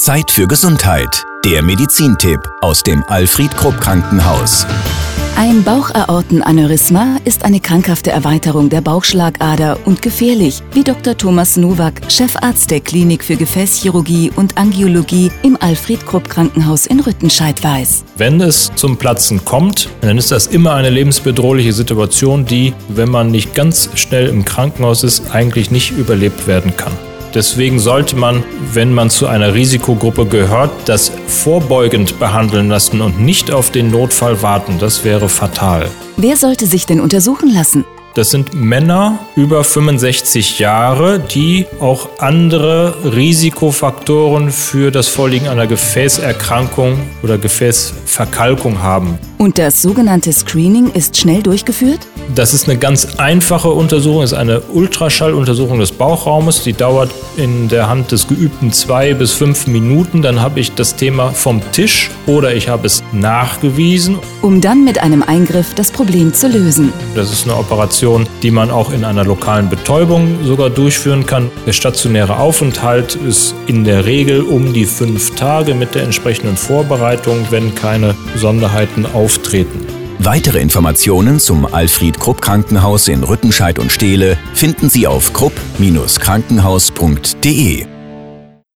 Zeit für Gesundheit. Der Medizintipp aus dem Alfred Krupp Krankenhaus. Ein Bauchaortenaneurysma ist eine krankhafte Erweiterung der Bauchschlagader und gefährlich, wie Dr. Thomas Nowak, Chefarzt der Klinik für Gefäßchirurgie und Angiologie im Alfred Krupp Krankenhaus in Rüttenscheid weiß. Wenn es zum Platzen kommt, dann ist das immer eine lebensbedrohliche Situation, die, wenn man nicht ganz schnell im Krankenhaus ist, eigentlich nicht überlebt werden kann. Deswegen sollte man, wenn man zu einer Risikogruppe gehört, das vorbeugend behandeln lassen und nicht auf den Notfall warten. Das wäre fatal. Wer sollte sich denn untersuchen lassen? Das sind Männer über 65 Jahre, die auch andere Risikofaktoren für das Vorliegen einer Gefäßerkrankung oder Gefäßverkalkung haben. Und das sogenannte Screening ist schnell durchgeführt? Das ist eine ganz einfache Untersuchung, das ist eine Ultraschalluntersuchung des Bauchraumes. Die dauert in der Hand des Geübten 2 bis 5 Minuten. Dann habe ich das Thema vom Tisch oder ich habe es nachgewiesen. Um dann mit einem Eingriff das Problem zu lösen. Das ist eine Operation, die man auch in einer lokalen Betäubung sogar durchführen kann. Der stationäre Aufenthalt ist in der Regel um die 5 Tage mit der entsprechenden Vorbereitung, wenn keine Besonderheiten auftreten. Weitere Informationen zum Alfred Krupp Krankenhaus in Rüttenscheid und Steele finden Sie auf krupp-krankenhaus.de.